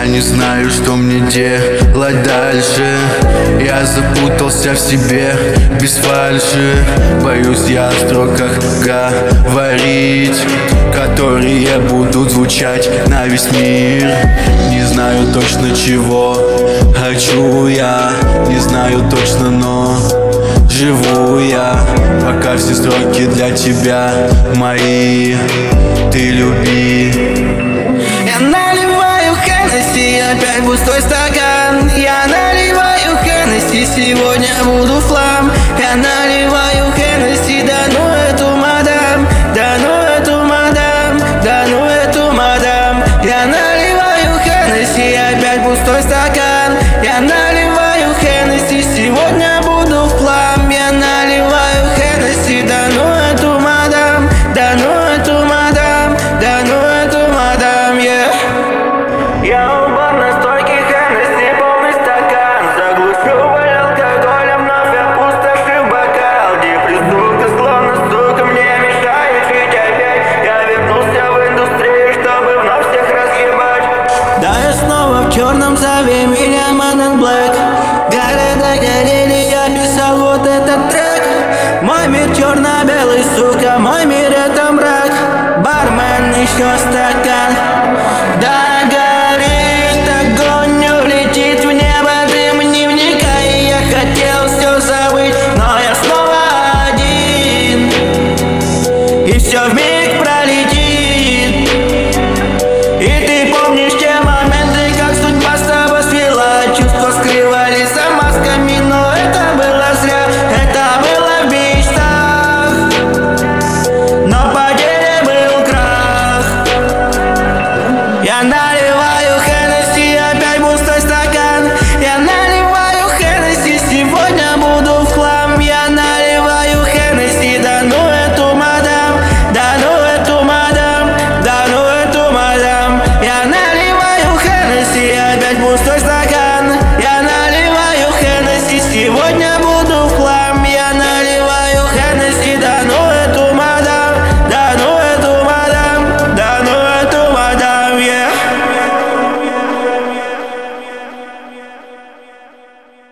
Я не знаю, что мне делать дальше. Я запутался в себе без фальши. Боюсь я о строках говорить, которые будут звучать на весь мир. Не знаю точно, чего хочу я, не знаю точно, но живу я. Пока все строки для тебя мои, ты люби. Я наливаю Хеннесси, опять пустой стакан. Я наливаю Хеннесси, сегодня буду флам. Я наливаю Хеннесси, да ну эту мадам, да ну эту мадам, да ну эту мадам. Я наливаю Хеннесси, опять пустой стакан. Я наливаю Хеннесси, сегодня буду флам. Я наливаю Хеннесси, да ну эту мадам, да ну эту мадам, да ну эту мадам, yeah. Я у барной стойки Хеннесси, полный стакан. Заглушивай алкоголем, вновь опустошив бокал. Депрессуха, словно сука, мне мешает жить опять. Я вернулся в индустрию, чтобы вновь всех разъебать. Да, я снова в черном, зови меня Man in Black. Города горели, я писал вот этот трек. Мой мир черно-белый, сука, мой мир это мрак. Бармен, еще стакан.